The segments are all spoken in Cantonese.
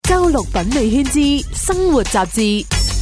周六品味圈之生活雜誌。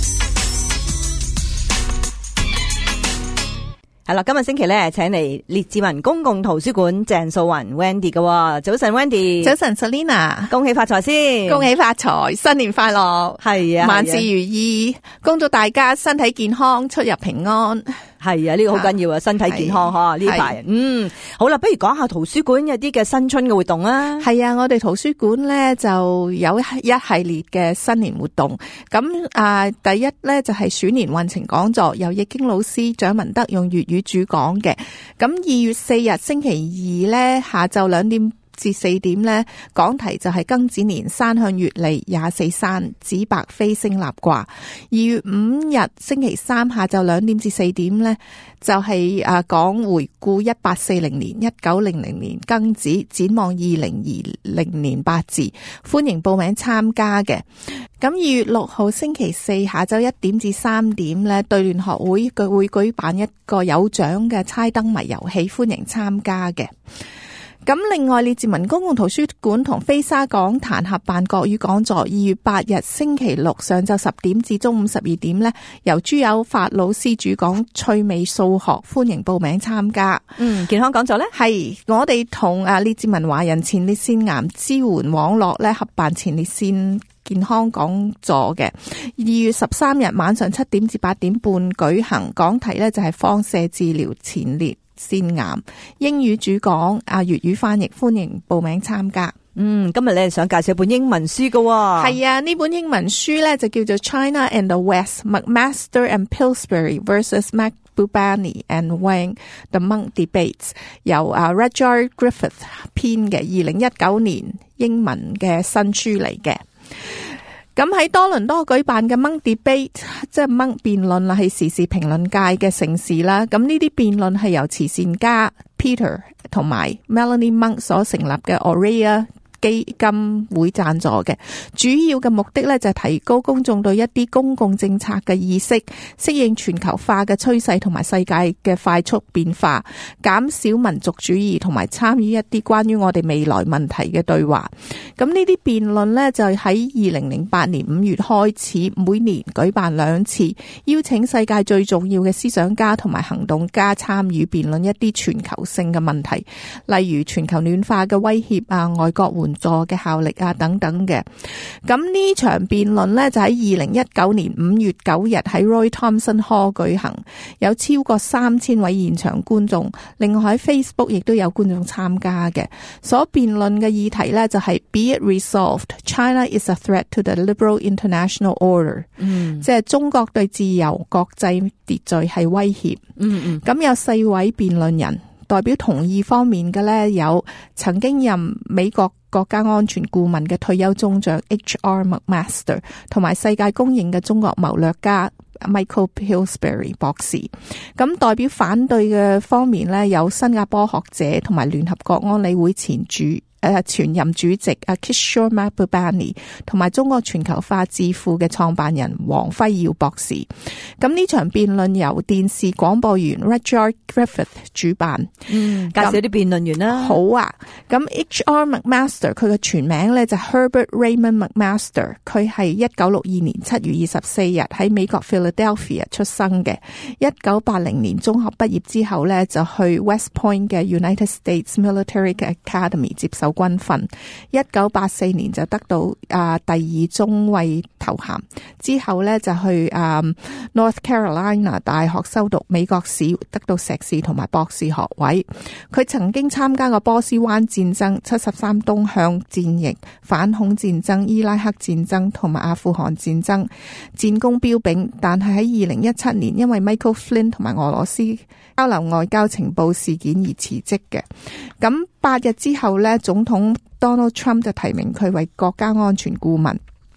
係啦，今日星期咧，請嚟列治文公共圖書館鄭素雲 Wendy 嘅。早晨 Wendy， 早晨 Selina， 恭喜發財先， 恭喜發財，新年快樂， 係啊， 萬事如意，恭祝大家身體健康，出入平安。 係啊，呢個好緊要啊，身體健康嗬呢排。好啦，不如講下圖書館有啲嘅新春嘅活動啊。 係啊，我哋圖書館咧就有一系列嘅新年活動。咁第一咧就係鼠年運程講座，由易經老師蔣文德用粵語主講嘅。咁2月4日星期二咧下晝2點至4點咧，講題就係庚子年山向月利24山，紫白飛星立卦。2月5日星期三下晝2點至4點咧，就係講回顧1840年、1900年庚子，展望2020年八字，歡迎報名參加嘅。咁2月6號星期四下晝1點至3點咧，對聯學會佢會舉辦一個有獎嘅猜燈謎遊戲，歡迎參加嘅。咁另外，列治文公共圖書館同飛沙講壇合辦國語講座，2月8日星期六上晝10點至中午12點呢，由朱有發老師主講趣味數學，歡迎報名參加。 健康講座呢，係我哋同列治文華人前列腺癌支援網絡咧合辦前列腺健康講座嘅。2月13日晚上7點至8點半舉行，講題呢就係放射治療前列腺癌，英語主講，粵語翻譯，歡迎報名參加。 今日咧想介紹本英文書噶。 係啊，呢本英文書咧就叫做 China and the West, McMaster and Pillsbury versus Mahbubani and Wang, The Monk Debates， 由Rudyard Griffith 編嘅，2019年英文嘅新書嚟嘅。咁喺多倫多舉辦嘅 Monk Debate， 即係 Monk 辯論啦，係時事評論界嘅盛事啦。咁呢啲辯論係由慈善家 Peter 同埋 Melanie Monk 所成立嘅 Aurea基金會贊助嘅，主要嘅目的咧就係提高公眾對一啲公共政策嘅意識，適應全球化嘅趨勢同埋世界嘅快速變化，減少民族主義同埋參與一啲關於我哋未來問題嘅對話。咁呢啲辯論咧就喺2008年5月開始，每年舉辦2次，邀請世界最重要嘅思想家同埋行動家參與辯論一啲全球性嘅問題，例如全球暖化嘅威脅啊、外國援助嘅效力啊等等嘅。咁呢場辯論呢，就喺2019年5月9日喺 Roy Thomson Hall 舉行，有超過3000位現場觀眾，另外喺 Facebook 亦都有觀眾參加嘅。所辯論嘅議題呢，就係 Be it resolved, China is a threat to the liberal international order，即係中國對自由國際秩序係威脅。咁有4位辯論人，代表同意方面嘅呢，有曾經任美國國家安全顧問嘅退休中將 H.R. McMaster， 同埋世界公認嘅中國謀略家 Michael Pillsbury 博士。咁代表反對嘅方面呢，有新加坡學者同埋聯合國安理會前任主席Kishore Mahbubani， 同埋中國全球化智庫嘅創辦人黃輝耀博士。咁呢場辯論由電視廣播員 Rudyard Griffith 主辦。介紹啲辯論員啦。好啊，咁 H.R. McMaster 佢嘅全名咧就 Herbert Raymond McMaster， 佢係1962年7月24日喺美國 Philadelphia 出生嘅。1980年中學畢業之後咧就去 West Point 嘅 United States Military Academy 接受軍訓。1984年就得到第2中尉頭銜，之後咧就去North Carolina 大學修讀美國史，得到碩士同埋博士學位。佢曾經參加過波斯灣戰爭、73東向戰役、反恐戰爭、伊拉克戰爭同埋阿富汗戰爭，戰功彪炳。但係喺2017年因為 Michael Flynn 同埋俄羅斯交流外交情報事件而辭職嘅。咁8日之後呢，總統 Donald Trump 就提名佢為國家安全顧問。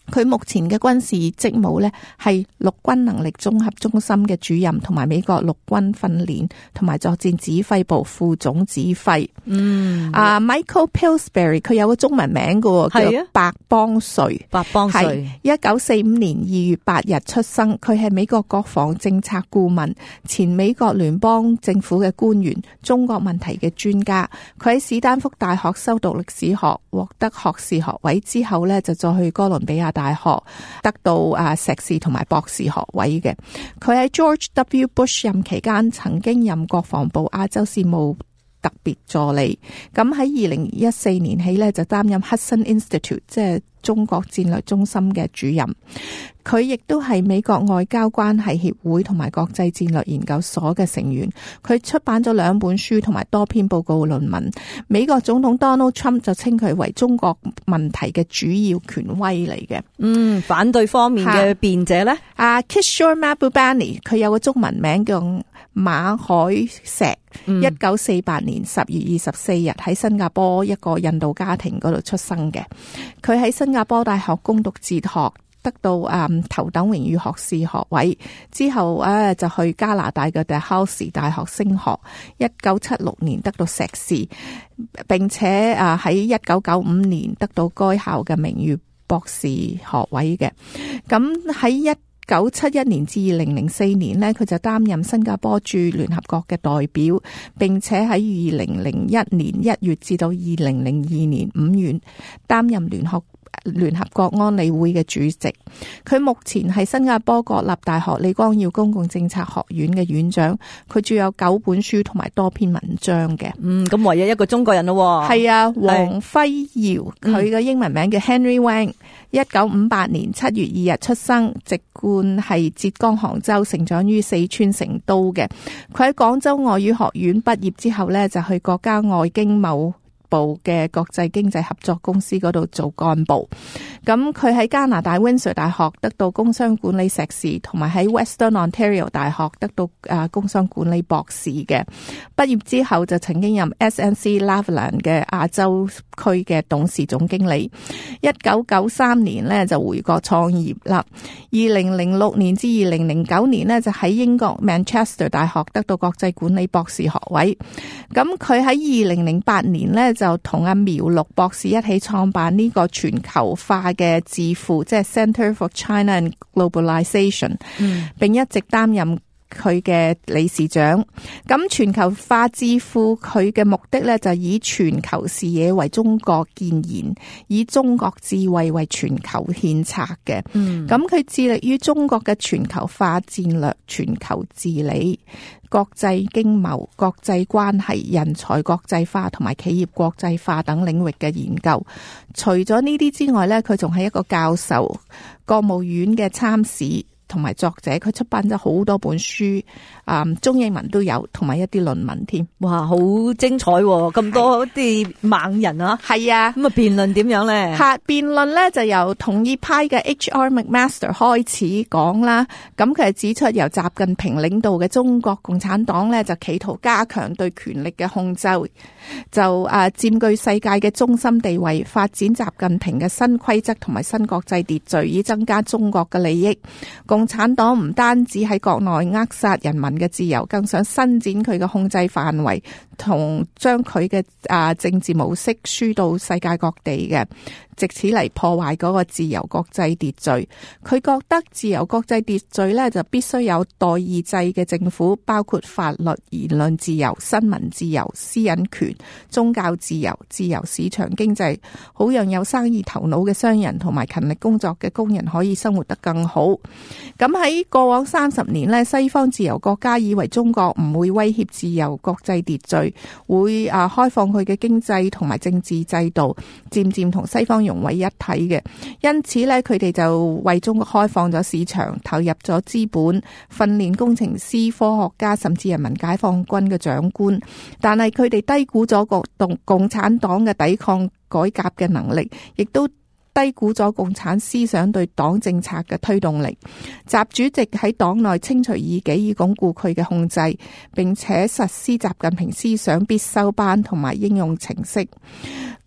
佢目前嘅軍事職務呢，係陸軍能力綜合中心嘅主任，同埋美國陸軍訓練同埋作戰指揮部副總指揮。Michael Pillsbury 佢有個中文名嘅，叫白邦瑞。 白邦瑞 1945年2月8日出生，佢係美國國防政策顧問，前美國聯邦政府嘅官員，中國問題嘅專家。佢喺史丹福大學修讀歷史學，獲得學士學位之後呢，就再去哥倫比亞大學得到碩士同埋博士學位嘅。佢喺 George W. Bush 任期間曾經任國防部亞洲事務特別助理。咁喺2014年起呢，就擔任 Hudson Institute 即係中國戰略中心嘅主任。佢亦都係美國外交關係協會同埋國際戰略研究所嘅成員。佢出版咗2本書同埋多篇報告論文。美國總統 Donald Trump 就稱佢為中國問題嘅主要權威嚟嘅。 反對方面嘅辯者呢 Kishore Mahbubani 佢有個中文名叫馬海石。1948年10月24日喺新加坡一個印度家庭嗰度出生嘅。佢喺新加坡大學攻讀哲學，得到頭等榮譽學士學位，之後就去加拿大嘅 Dalhousie 大學升學，1976年得到碩士，並且喺1995年得到該校嘅名譽博士學位嘅。咁喺1971年至2004年呢，佢就擔任新加坡駐聯合國嘅代表，並且喺2001年1月至到2002年5月擔任聯合國安理會嘅主席。佢目前係新加坡國立大學李光耀公共政策學院嘅院長。佢著有9本書同埋多篇文章嘅。 咁唯一一個中國人咯。 係啊，黃輝耀，佢嘅英文名叫 Henry Wang。1958年7月2日出生，籍貫係浙江杭州，成長於四川成都嘅。佢喺廣州外語學院畢業之後呢，就去國家外經貿部嘅國際經濟合作公司嗰度做幹部。咁佢喺加拿大 Windsor 大學得到工商管理碩士，同埋喺 Western Ontario 大學得到工商管理博士嘅。畢業之後就曾經任 SNC Lavalin 嘅亞洲區嘅董事總經理。1993年呢就回國創業啦。2006年至2009年呢就喺英國 Manchester 大學得到國際管理博士學位。咁佢喺2008年呢就同阿苗陸博士一起創辦呢個全球化嘅智庫，即係 Center for China and Globalization，並一直擔任佢嘅理事長。咁全球化智庫佢嘅目的呢，就以全球視野為中國建言，以中國智慧為全球獻策嘅。咁佢致力於中國嘅全球化戰略、全球治理、國際經貿、國際關係、人才國際化同埋企業國際化等領域嘅研究。除咗呢啲之外呢，佢仲係一個教授、國務院嘅參事同埋作者。佢出版咗好多本書，中英文都有，同埋一啲論文添。 哇，好精彩喎！咁多啲猛人啊。 係啊。咁辯論點樣呢？ 辯論呢就由同意派嘅 H.R. McMaster 開始講啦。咁佢係指出，由習近平領導嘅中國共產黨呢，就企圖加強對權力嘅控制，就佔據世界嘅中心地位，發展習近平嘅新規則同埋新國際秩序，以增加中國嘅利益。共產黨唔單止喺國內扼殺人民嘅自由，更想伸展佢嘅控制範圍，同將佢嘅政治模式輸到世界各地嘅，藉此嚟破壞嗰個自由國際秩序。佢覺得自由國際秩序呢，就必須有代議制嘅政府，包括法律、言論自由、新聞自由、私隱權、宗教自由、自由市場經濟，好讓有生意頭腦嘅商人同埋勤力工作嘅工人可以生活得更好。咁喺過往30年呢，西方自由國家以為中國唔會威脅自由國際秩序，會開放佢嘅經濟同埋政治制度，漸漸同西方融為一體嘅。因此呢，佢哋就為中國開放咗市場，投入咗資本，訓練工程師、科學家，甚至人民解放軍嘅長官。但係佢哋低估咗共產黨嘅抵抗改革嘅能力，亦都低估咗共產思想對黨政策嘅推動力。習主席喺黨內清除異己，以鞏固佢嘅控制，並且實施習近平思想必修班同埋應用程式。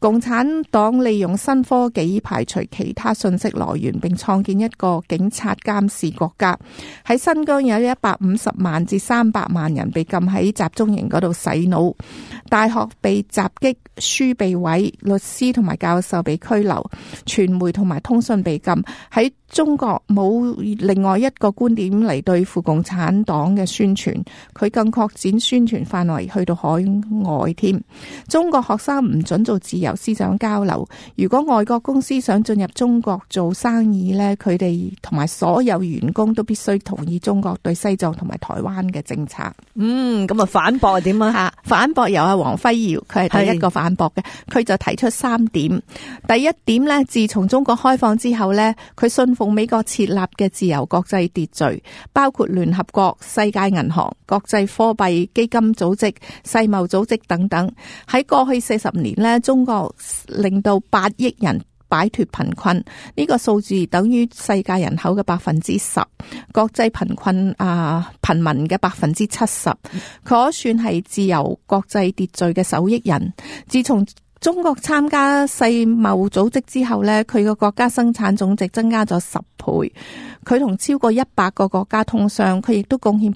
共產黨利用新科技排除其他信息來源，並創建一個警察監視國家。喺新疆有150萬至300萬人被禁喺集中營嗰度洗腦，大學被襲擊，書被毀，律師同埋教授被拘留，傳媒同埋通訊被禁。喺中國冇另外一個觀點嚟對付共產黨嘅宣傳，佢更擴展宣傳範圍去到海外添。中國學生唔准做自由思想交流，如果外國公司想進入中國做生意呢，佢哋同埋所有員工都必須同意中國對西藏同埋台灣嘅政策。 咁啊反駁係點啊？ 反駁由阿黃輝耀，佢係第一個反駁嘅，佢就提出3點。第一點呢，自從中國開放之後呢，佢信奉美國設立嘅自由國際秩序，包括聯合國、世界銀行、國際貨幣基金組織、世貿組織等等。喺過去40年呢，中國令到8億人擺脫貧困，呢個數字等於世界人口嘅10%，國際貧困貧民嘅70%，可算係自由國際秩序嘅受益人。自從中國參加世貿組織之後呢，佢個國家生產總值增加咗10倍。佢同超過100個國家通商，佢亦都貢獻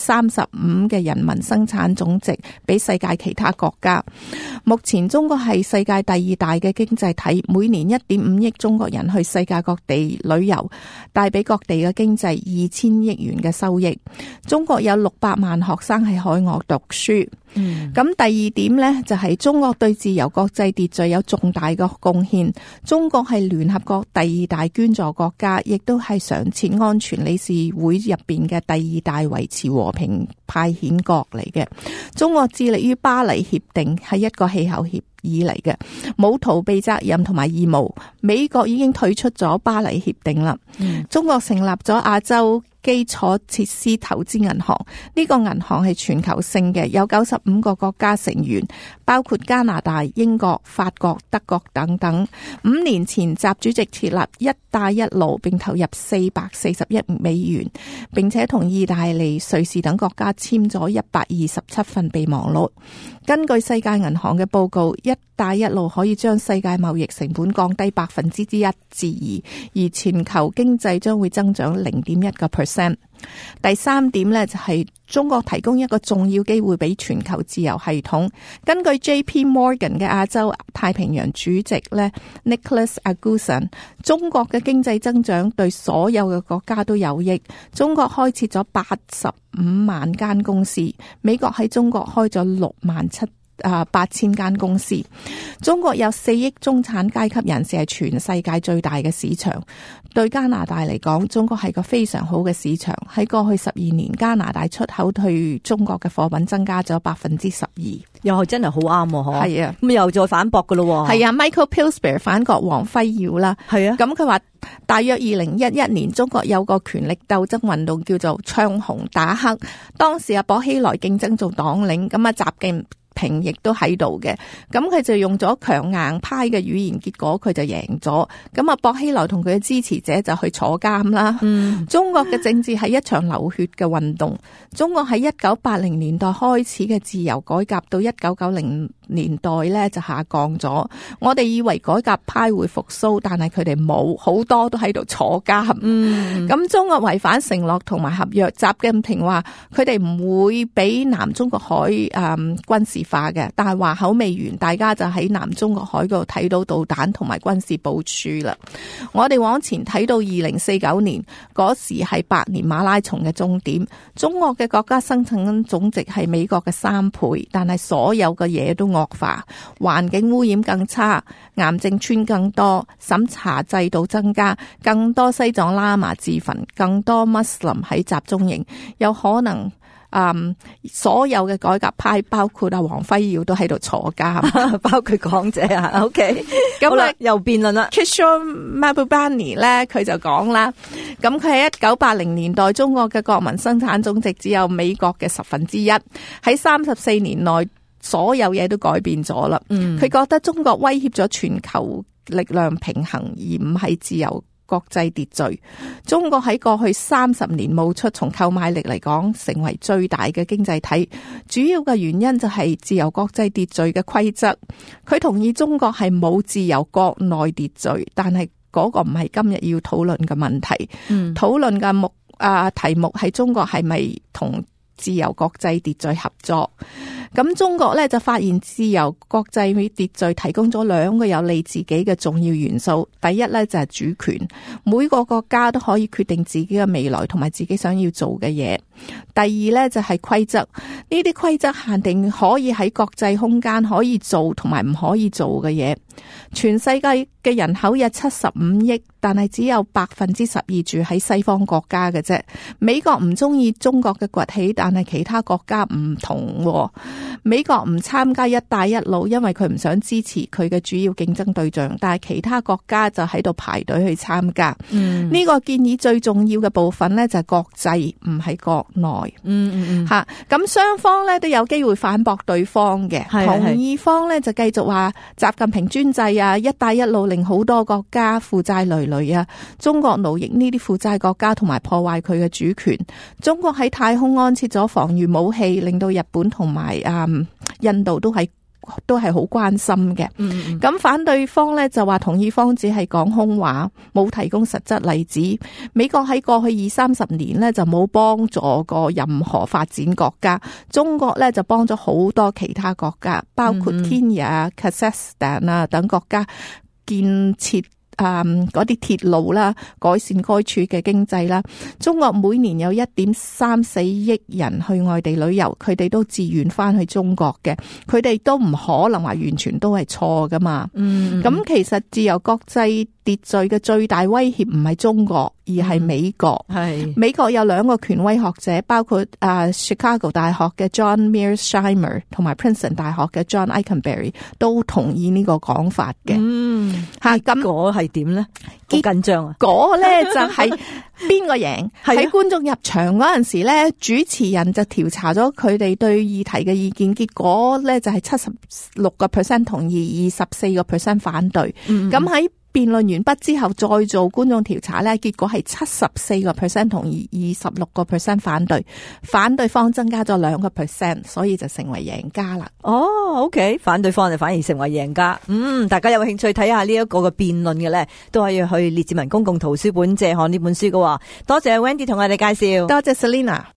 35%嘅人民生產總值俾世界其他國家。目前中國係世界第2大嘅經濟體，每年1.5億中國人去世界各地旅遊，帶俾各地嘅經濟2000億元嘅收益。中國有600萬學生喺海外讀書。咁第二點呢，就係中國對自由國際秩序有重大嘅貢獻。中國係聯合國第2大捐助國家，亦都係常設安全理事會入邊嘅第2大維持和平派遣國嚟嘅。中國致力於巴黎協定，係一個氣候協議嚟嘅，冇逃避責任同埋義務。美國已經退出咗巴黎協定啦。中國成立咗亞洲基礎設施投資銀行，呢個銀行係全球性嘅，有95個國家成員，包括加拿大、英國、法國、德國等等。5年前，習主席設立一帶一路，並投入440億美元，並且同意大利、瑞士等國家簽咗127份備忘錄。根據世界銀行嘅報告，一帶一路可以將世界貿易成本降低1%至2%，而全球經濟將會增長0.1%。第3點呢，就係中國提供一個重要機會俾全球自由系統。根據 JP Morgan 嘅亞洲太平洋主席呢 Nicholas Agusin， 中國嘅經濟增長對所有嘅國家都有益。中國開設咗85萬間公司，美國喺中國開咗68000間公司。中國有4億中產階級人士，係全世界最大嘅市場。對加拿大嚟講，中國係個非常好嘅市場。喺過去12年，加拿大出口對中國嘅貨品增加咗12%， 又係真係好啱喎。 係啊， 咁又再反駁噶咯。 係啊 ，Michael Pillsbury 反駁黃輝耀啦。係啊，咁佢話大約2011年，中國有個權力鬥爭運動叫做唱紅打黑，當時阿薄熙來競爭做黨領，咁啊習近平亦都喺度嘅，咁佢就用咗強硬派嘅語言，結果佢就贏咗。咁啊，薄熙來同佢嘅支持者就去坐監啦。中國嘅政治係一場流血嘅運動。中國喺1980年代開始嘅自由改革，到1990年代咧就下降咗。我哋以為改革派會復甦，但係佢哋冇，好多都喺度坐監。咁中國違反承諾同埋合約，習近平話佢哋唔會俾南中國海軍事化嘅，但係話口未完，大家就喺南中國海嗰度睇到導彈同埋軍事部署啦。我哋往前睇到2049年，嗰時係百年馬拉松嘅終點。中國嘅國家生產總值係美國嘅3倍，但係所有嘅嘢都惡化，環境污染更差，癌症村更多，審查制度增加，更多西藏喇嘛自焚，更多穆斯林喺集中營，有可能所有嘅改革派，包括阿黃輝耀都喺度坐監， 包括港姐啊。OK， 咁啊又辯論啦。 Kishore Mahbubani 咧，佢就講啦，咁佢喺1980年代，中國嘅國民生產總值只有美國嘅1/10，喺34年內，所有嘢都改變咗啦。佢覺得中國威脅咗全球力量平衡，而唔係自由國際秩序。中國喺過去30年冒出從購買力嚟講成為最大嘅經濟體，主要嘅原因就係自由國際秩序嘅規則。佢同意中國係冇自由國內秩序，但係嗰個唔係今日要討論嘅問題。討論嘅題目係中國係咪同自由國際秩序合作。咁中國咧就發現自由國際秩序提供咗2個有利自己嘅重要元素。第一咧就係主權，每個國家都可以決定自己嘅未來同埋自己想要做嘅嘢。第二咧就係規則，呢啲規則限定可以喺國際空間可以做同埋唔可以做嘅嘢。全世界嘅人口有75億，但係只有12%住喺西方國家嘅啫。美國唔中意中國嘅崛起，但係其他國家唔同喎。美國唔參加一帶一路，因為佢唔想支持佢嘅主要競爭對象，但係其他國家就喺度排隊去參加。呢個建議最重要嘅部分呢，就係國際，唔係國內。咁雙方呢都有機會反駁對方嘅。同意方呢就繼續話習近平專制啊，一帶一路令好多國家負債累累啊，中國奴役呢啲負債國家同埋破壞佢嘅主權。中國喺太空安設咗防禦武器，令到日本同埋印度都係好關心嘅。咁反對方呢就話同意方只係講空話，冇提供實質例子。美國喺過去20-30年呢就冇幫助過任何發展國家，中國呢就幫咗好多其他國家，包括 Kenya、Kazakhstan 啊等國家建設嗰啲鐵路啦，改善該處嘅經濟啦。中國每年有1.34億人去外地旅遊，佢哋都自願翻去中國嘅，佢哋都唔可能話完全都係錯噶嘛。咁其實自由國際秩序嘅最大威脅唔係中國，而係美國。美國有2個權威學者，包括Chicago 大學嘅 John Mearsheimer 同埋 Princeton 大學嘅 John Ikenberry 都同意呢個講法嘅。 結果係點咧？好緊張啊！ 嗰咧就係邊個贏？喺觀眾入場嗰陣時咧，主持人就調查咗佢哋對議題嘅意見，結果咧就係76% 同意，24% 反對。咁喺辯論完畢之後再做觀眾調查咧，結果係74% 同意，26% 反對，反對方增加咗2%，所以就成為贏家啦。 OK， 反對方就反而成為贏家。大家有興趣睇下呢一個嘅辯論嘅咧，都可以去列治文公共圖書館借看呢本書㗎。多謝 Wendy 同我哋介紹， 多謝 Selina。